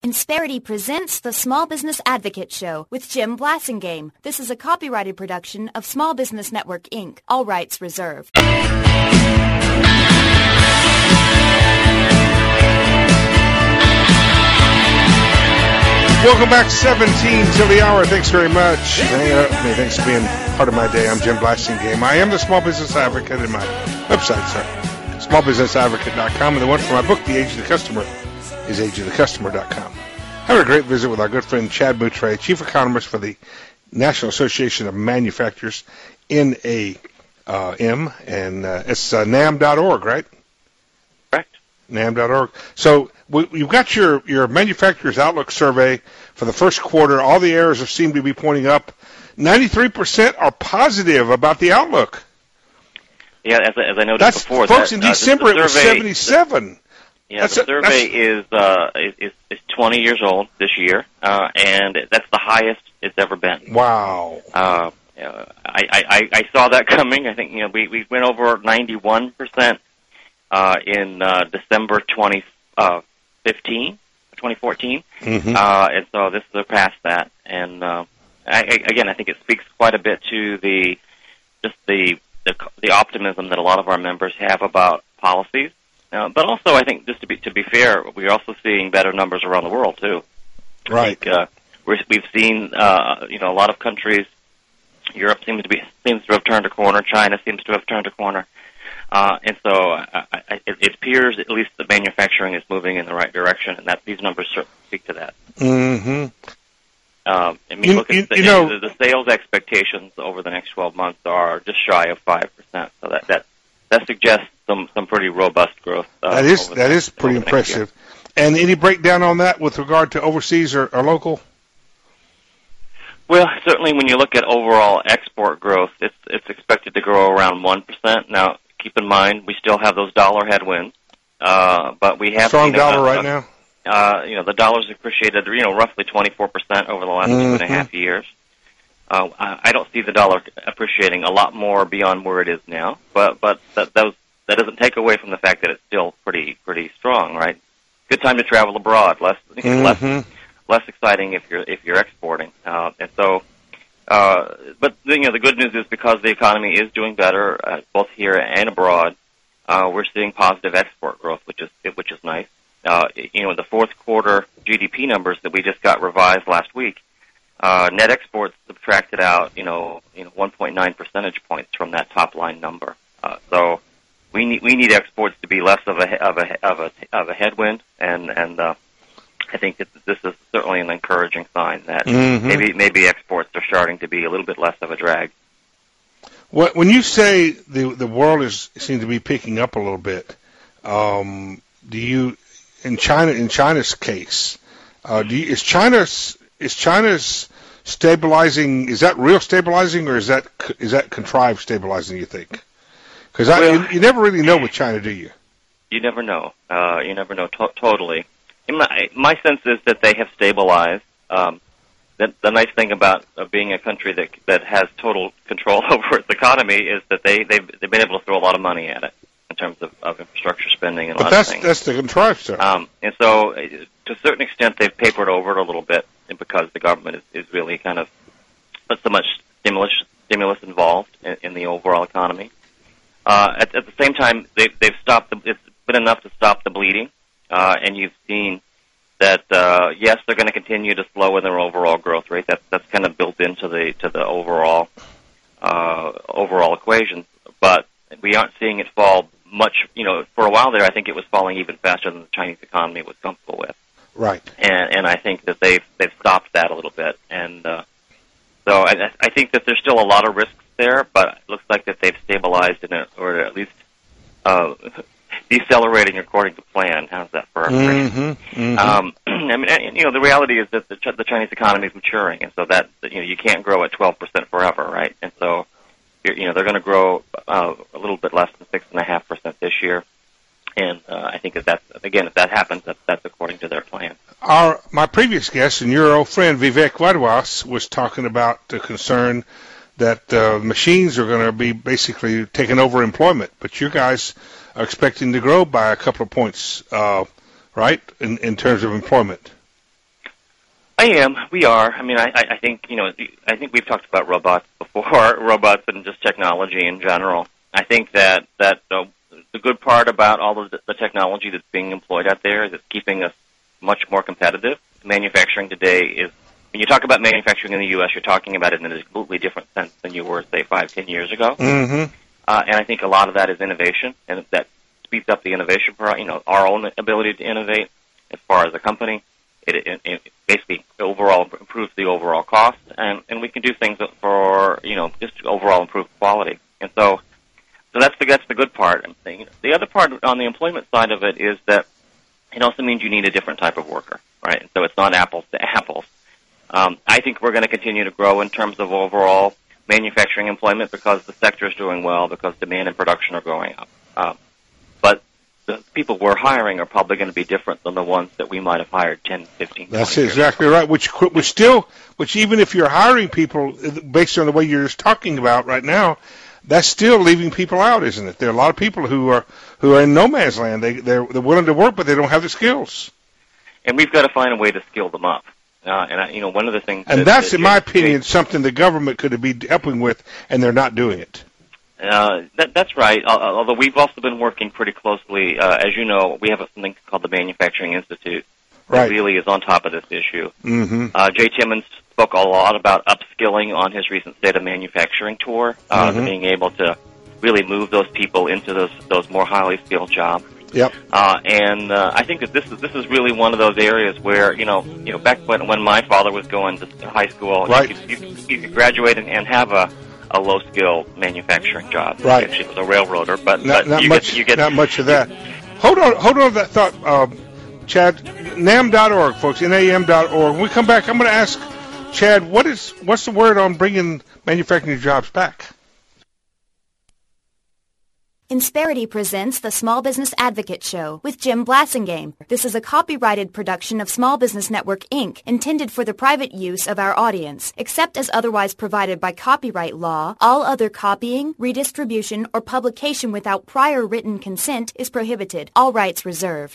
Insperity presents the Small Business Advocate Show with Jim Blasingame. This is a copyrighted production of Small Business Network, Inc., all rights reserved. Welcome back, 17 till the hour. Thanks very much. Hanging out with me. Thanks for being part of my day. I'm Jim Blasingame. I am the Small Business Advocate, and my website, smallbusinessadvocate.com, and the one for my book, The Age of the Customer, is ageofthecustomer.com. Having a great visit with our good friend Chad Moutre, Chief Economist for the National Association of Manufacturers, NAM, and it's NAM.org, right? Correct. NAM.org. So you've got your Manufacturers Outlook survey for the first quarter. All the areas seem to be pointing up. 93% are positive about the outlook. Yeah, as I noted before, folks, in December it was 77. The survey is 20 years old this year, and that's the highest it's ever been. Wow. I saw that coming. I think we went over 91% in December 2014, and so this surpassed that. And I think it speaks quite a bit to the optimism that a lot of our members have about policies. But also, I think, just to be fair, we're also seeing better numbers around the world too. Right. I think, we've seen a lot of countries. Europe seems to have turned a corner. China seems to have turned a corner, and so it appears at least that manufacturing is moving in the right direction, and that these numbers certainly speak to that. Mm-hmm. Look at the sales expectations over the next 12 months are just shy of 5%. So that suggests some pretty robust growth. That is pretty impressive. And any breakdown on that with regard to overseas or local? Well, certainly when you look at overall export growth, it's expected to grow around 1%. Now, keep in mind we still have those dollar headwinds, but we have strong dollar right now. The dollar's appreciated, roughly 24% over the last 2.5 years. I don't see the dollar appreciating a lot more beyond where it is now, but that doesn't take away from the fact that it's still pretty strong, right? Good time to travel abroad, less exciting if you're exporting, and so. But the good news is because the economy is doing better both here and abroad, we're seeing positive export growth, which is nice. The fourth quarter GDP numbers that we just got revised last week. Net exports subtracted out, 1.9 percentage points from that top line number. So we need exports to be less of a headwind, and I think that this is certainly an encouraging sign that maybe exports are starting to be a little bit less of a drag. When you say the world seems to be picking up a little bit, do you in China's case, is China's stabilizing? Is that real stabilizing, or is that contrived stabilizing? You think? Because you never really know with China, do you? You never know. You never know totally. My sense is that they have stabilized. The nice thing about being a country that has total control over its economy is that they've been able to throw a lot of money at it in terms of infrastructure spending and a lot of things. That's the contrived stuff. And so, to a certain extent, they've papered over it a little bit because the government is really kind of put so much stimulus involved in the overall economy. At the same time, they've stopped. It's been enough to stop the bleeding, and you've seen that yes, they're going to continue to slow in their overall growth rate. That's kind of built into the overall equation, but we aren't seeing it fall much. For a while there, I think it was falling even faster than the Chinese economy was comfortable with. Right. And I think that they've stopped that a little bit, and so I think that there's still a lot of risks there, but it looks like that they've stabilized or at least decelerating according to plan. How's that for our the reality is that the Chinese economy is maturing, and so that you can't grow at 12% forever, right? And so they're going to grow a little bit less than 6.5% this year, and I think if that happens, that's according to their plan. My previous guest and your old friend Vivek Wadhwas was talking about the concern that machines are going to be basically taking over employment, but you guys are expecting to grow by a couple of points, right, in terms of employment? I am. We are. I mean, I think, I think we've talked about robots before, robots and just technology in general. I think that the good part about all of the technology that's being employed out there is it's keeping us much more competitive. Manufacturing today is, when you talk about manufacturing in the U.S., you're talking about it in a completely different sense than you were, say, 5-10 years ago. Mm-hmm. And I think a lot of that is innovation, and that speeds up the innovation, our own ability to innovate as far as a company. It basically overall improves the overall cost, and we can do things for, just overall improve quality. And so that's the good part. The other part on the employment side of it is that it also means you need a different type of worker, right? So it's not apples to apples. I think we're going to continue to grow in terms of overall manufacturing employment because the sector is doing well, because demand and production are going up. But the people we're hiring are probably going to be different than the ones that we might have hired 10, 15, 20 That's years exactly ago. right. Which even if you're hiring people based on the way you're just talking about right now, that's still leaving people out, isn't it? There are a lot of people who are in no man's land. They're willing to work, but they don't have the skills. And we've got to find a way to skill them up. One of the things. And that's, in my opinion, something the government could be helping with, and they're not doing it. That's right. Although we've also been working pretty closely. As you know, we have something called the Manufacturing Institute that really is on top of this issue. Mm-hmm. Jay Timmons spoke a lot about upskilling on his recent State of Manufacturing tour, being able to really move those people into those more highly skilled jobs. Yep. And I think that this is really one of those areas where back when my father was going to high school, right. you could graduate and have a low-skill manufacturing job. Right. Actually, it was a railroader, but not much of that. Hold on to that thought, Chad. NAM.org, folks, NAM.org. When we come back, I'm going to ask Chad, what's the word on bringing manufacturing jobs back? Insperity presents the Small Business Advocate Show with Jim Blasingame. This is a copyrighted production of Small Business Network, Inc., intended for the private use of our audience. Except as otherwise provided by copyright law, all other copying, redistribution, or publication without prior written consent is prohibited. All rights reserved.